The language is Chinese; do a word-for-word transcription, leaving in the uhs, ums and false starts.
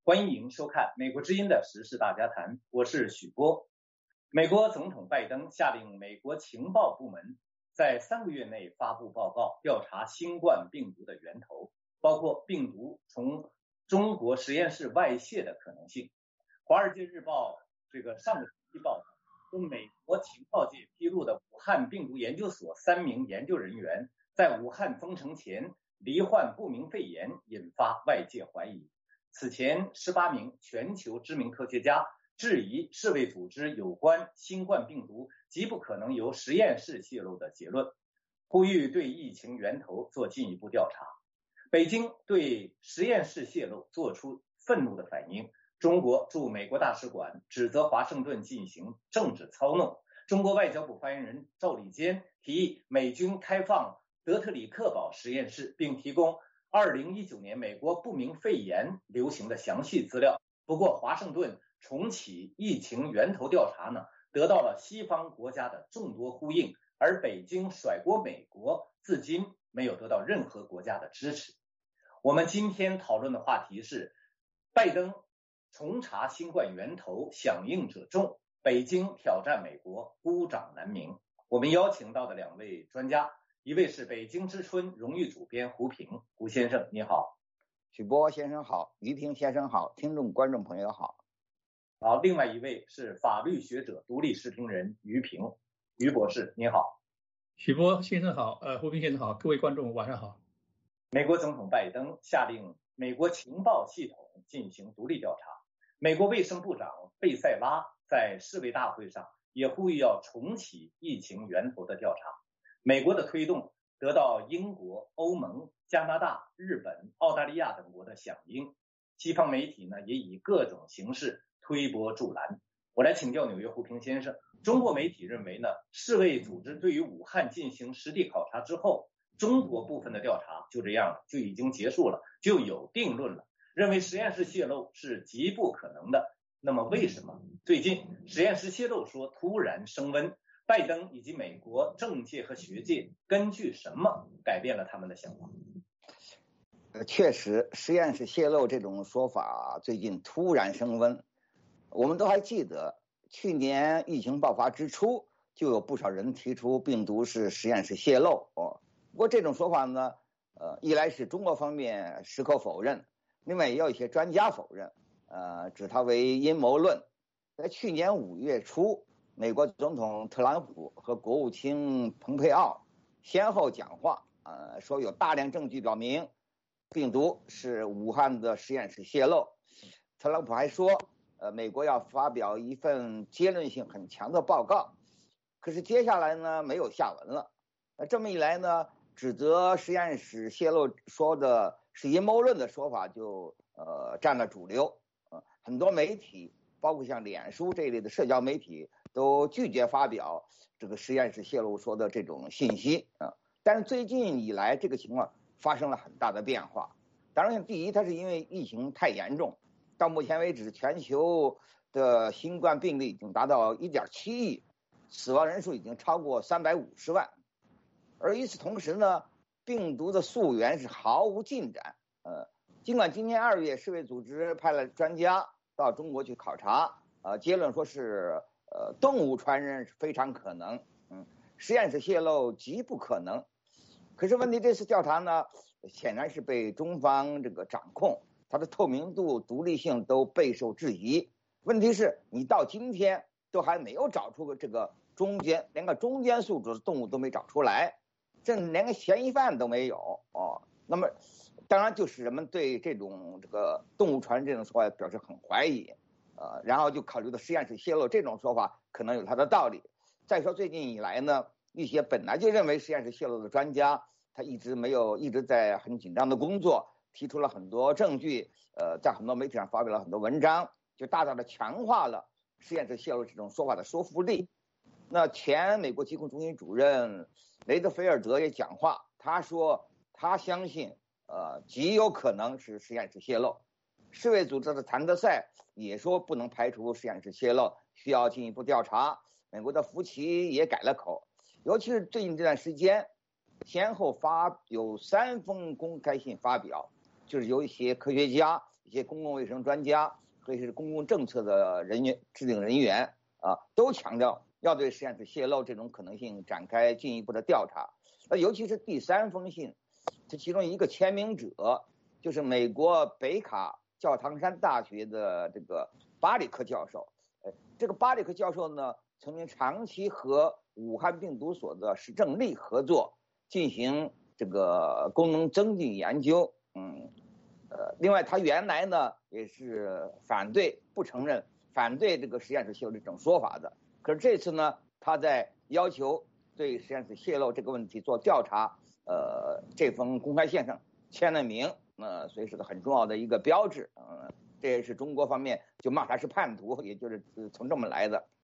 欢迎收看美国之音的时事大家谈，我是许波。美国总统拜登下令美国情报部门在三个月内发布报告，调查新冠病毒的源头，包括病毒从中国实验室外泄的可能性。华尔街日报这个上个星期报道，说美国情报界披露的武汉病毒研究所三名研究人员在武汉封城前罹患不明肺炎，引发外界怀疑。此前，十八名全球知名科学家质疑世卫组织有关新冠病毒极不可能由实验室泄露的结论，呼吁对疫情源头做进一步调查。北京对实验室泄露做出愤怒的反应，中国驻美国大使馆指责华盛顿进行政治操弄。中国外交部发言人赵立坚提议美军开放德特里克堡实验室，并提供二零一九年美国不明肺炎流行的详细资料。不过，华盛顿重启疫情源头调查呢，得到了西方国家的众多呼应，而北京甩锅美国，至今没有得到任何国家的支持。我们今天讨论的话题是，拜登重查新冠源头，响应者众，北京挑战美国，孤掌难鸣。我们邀请到的两位专家，一位是北京之春荣誉主编胡平，胡先生你好。 许波先生好，于平先生好，听众观众朋友好。 好，另外一位是法律学者、独立时评人于平，于博士你好。 许波先生好，呃，胡平先生好，各位观众晚上好。 美国总统拜登下令美国情报系统进行独立调查，美国卫生部长贝塞拉在世卫大会上也呼吁要重启疫情源头的调查。美国的推动得到英国、欧盟、加拿大、日本、澳大利亚等国的响应，西方媒体呢也以各种形式推波助澜。我来请教纽约胡平先生，中国媒体认为呢，世卫组织对于武汉进行实地考察之后，中国部分的调查就这样了，就已经结束了，就有定论了，认为实验室泄露是极不可能的。那么为什么最近实验室泄露说突然升温？拜登以及美国政界和学界根据什么改变了他们的想法？ 呃，确实，实验室泄露这种说法最近突然升温。我们都还记得，去年疫情爆发之初，就有不少人提出病毒是实验室泄露。哦，不过这种说法呢，呃，一来是中国方面矢口否认，另外也有一些专家否认，呃，指它为阴谋论。在去年五月初，美国总统特朗普和国务卿蓬佩奥先后讲话，呃，说有大量证据表明病毒是武汉的实验室泄露。特朗普还说，呃，美国要发表一份结论性很强的报告。可是接下来呢，没有下文了。那这么一来呢，指责实验室泄露说的是阴谋论的说法就呃占了主流。呃，很多媒体，包括像脸书这一类的社交媒体，都拒绝发表这个实验室泄露说的这种信息啊。但是最近以来，这个情况发生了很大的变化。当然，第一，它是因为疫情太严重，到目前为止，全球的新冠病例已经达到 一点七亿，死亡人数已经超过三百五十万。而与此同时呢，病毒的溯源是毫无进展。呃，尽管今年二月世卫组织派了专家到中国去考察，呃，结论说是呃动物传染非常可能，嗯，实验室泄露极不可能。可是问题，这次调查呢，显然是被中方这个掌控，它的透明度、独立性都备受质疑。问题是，你到今天都还没有找出个这个中间，连个中间宿主的动物都没找出来，甚至连个嫌疑犯都没有哦。那么，当然就使人们对这种这个动物传这种说法表示很怀疑，呃，然后就考虑到实验室泄露这种说法可能有它的道理。再说最近以来呢，一些本来就认为实验室泄露的专家，他一直没有一直在很紧张的工作，提出了很多证据，呃，在很多媒体上发表了很多文章，就大大的强化了实验室泄露这种说法的说服力。那前美国疾控中心主任雷德菲尔德也讲话，他说他相信，呃，极有可能是实验室泄露。世卫组织的谭德赛也说不能排除实验室泄露，需要进一步调查。美国的福奇也改了口，尤其是最近这段时间，先后发有三封公开信发表，就是由一些科学家一些公共卫生专家和一些公共政策的人员制定人员啊，都强调要对实验室泄露这种可能性展开进一步的调查。那尤其是第三封信，这其中一个签名者就是美国北卡教堂山大学的这个巴里克教授。呃，这个巴里克教授呢，曾经长期和武汉病毒所的石正丽合作，进行这个功能增进研究。嗯，呃，另外他原来呢也是反对、不承认、反对这个实验室泄露这种说法的。可是这次呢，他在要求对实验室泄露这个问题做调查，呃，这封公开信上签了名，呃，所以是个很重要的一个标志。呃，这也是中国方面就骂他是叛徒，也就是从这么来的。